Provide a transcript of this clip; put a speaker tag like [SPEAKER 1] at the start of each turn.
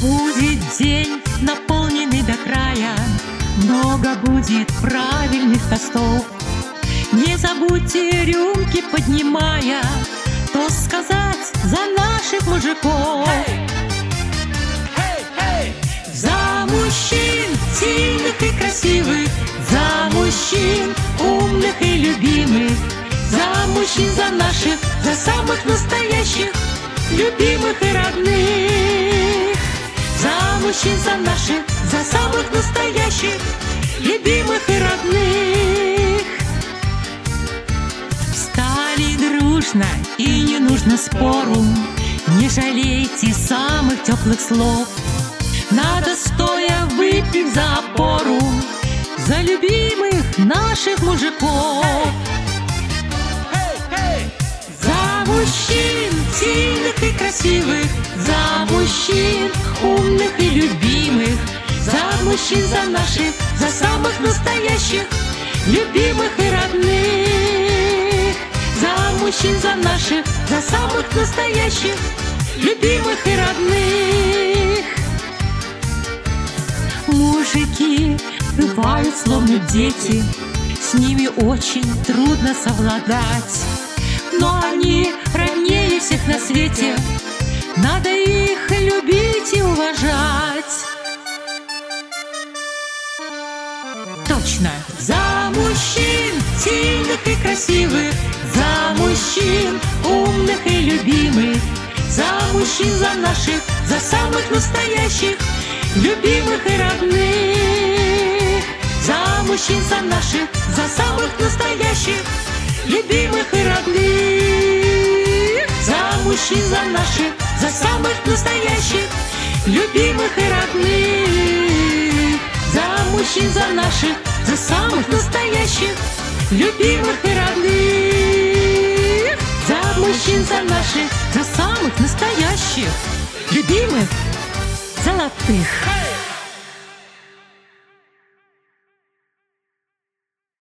[SPEAKER 1] Будет день, наполненный до края, много будет правильных тостов. Не забудьте рюмки поднимая, тост сказать за наших мужиков. За мужчин сильных и красивых, за мужчин умных и любимых, за мужчин, за наших, за самых настоящих, любимых и родных. За мужчин, за наших, за самых настоящих, любимых и родных. Встали дружно и не нужно спору, не жалейте самых теплых слов. Надо стоя выпить за опору, за любимых наших мужиков. За мужчин сильных и красивых, за мужчин умных и любимых, за мужчин, за наших, за самых настоящих, любимых и родных. За мужчин, за наших, за самых настоящих, любимых и родных. Мужики бывают словно дети, с ними очень трудно совладать. Но они роднее всех на свете, надо их любить и уважать. Точно! За мужчин сильных и красивых, за мужчин умных и любимых, за мужчин, за наших, за самых настоящих, любимых и родных. За мужчин, за наших, за самых настоящих, любимых и родных. За мужчин, за наших, за самых настоящих, любимых и родных. За мужчин, за наших, за самых настоящих, любимых и родных. За мужчин, за наших, за самых настоящих, любимых, золотых.